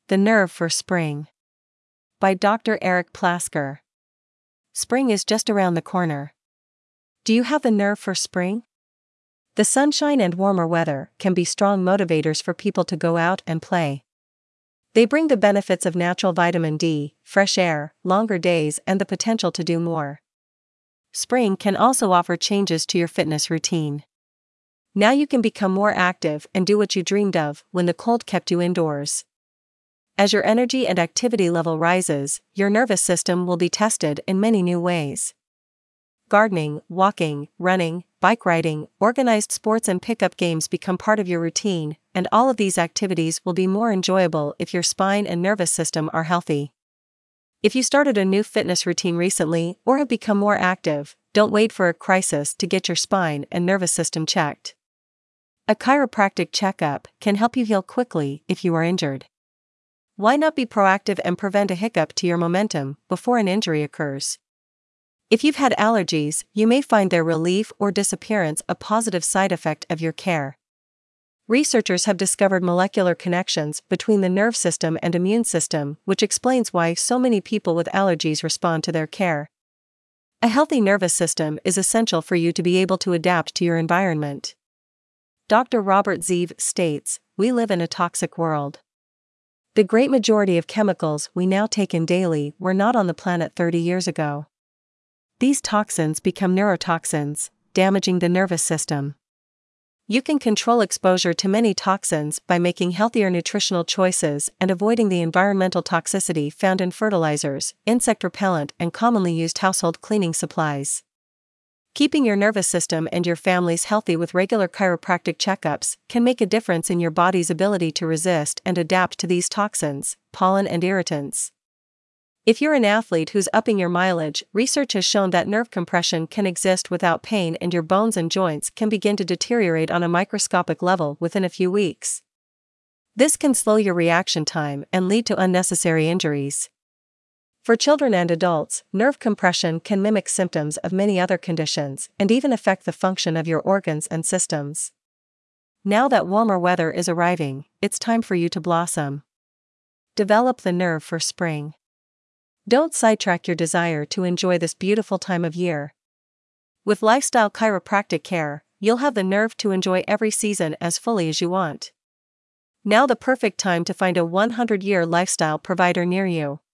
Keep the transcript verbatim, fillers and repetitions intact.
The Nerve for Spring. By Doctor Eric Plasker. Spring is just around the corner. Do you have the nerve for spring? The sunshine and warmer weather can be strong motivators for people to go out and play. They bring the benefits of natural vitamin D, fresh air, longer days, and the potential to do more. Spring can also offer changes to your fitness routine. Now you can become more active and do what you dreamed of when the cold kept you indoors. As your energy and activity level rises, your nervous system will be tested in many new ways. Gardening, walking, running, bike riding, organized sports and pickup games become part of your routine, and all of these activities will be more enjoyable if your spine and nervous system are healthy. If you started a new fitness routine recently or have become more active, don't wait for a crisis to get your spine and nervous system checked. A chiropractic checkup can help you heal quickly if you are injured. Why not be proactive and prevent a hiccup to your momentum before an injury occurs? If you've had allergies, you may find their relief or disappearance a positive side effect of your care. Researchers have discovered molecular connections between the nerve system and immune system, which explains why so many people with allergies respond to their care. A healthy nervous system is essential for you to be able to adapt to your environment. Doctor Robert Zeev states, "We live in a toxic world. The great majority of chemicals we now take in daily were not on the planet thirty years ago. These toxins become neurotoxins, damaging the nervous system. You can control exposure to many toxins by making healthier nutritional choices and avoiding the environmental toxicity found in fertilizers, insect repellent, and commonly used household cleaning supplies. Keeping your nervous system and your families healthy with regular chiropractic checkups can make a difference in your body's ability to resist and adapt to these toxins, pollen, and irritants. If you're an athlete who's upping your mileage, research has shown that nerve compression can exist without pain and your bones and joints can begin to deteriorate on a microscopic level within a few weeks. This can slow your reaction time and lead to unnecessary injuries. For children and adults, nerve compression can mimic symptoms of many other conditions and even affect the function of your organs and systems. Now that warmer weather is arriving, it's time for you to blossom. Develop the nerve for spring. Don't sidetrack your desire to enjoy this beautiful time of year. With lifestyle chiropractic care, you'll have the nerve to enjoy every season as fully as you want. Now the perfect time to find a one hundred year lifestyle provider near you.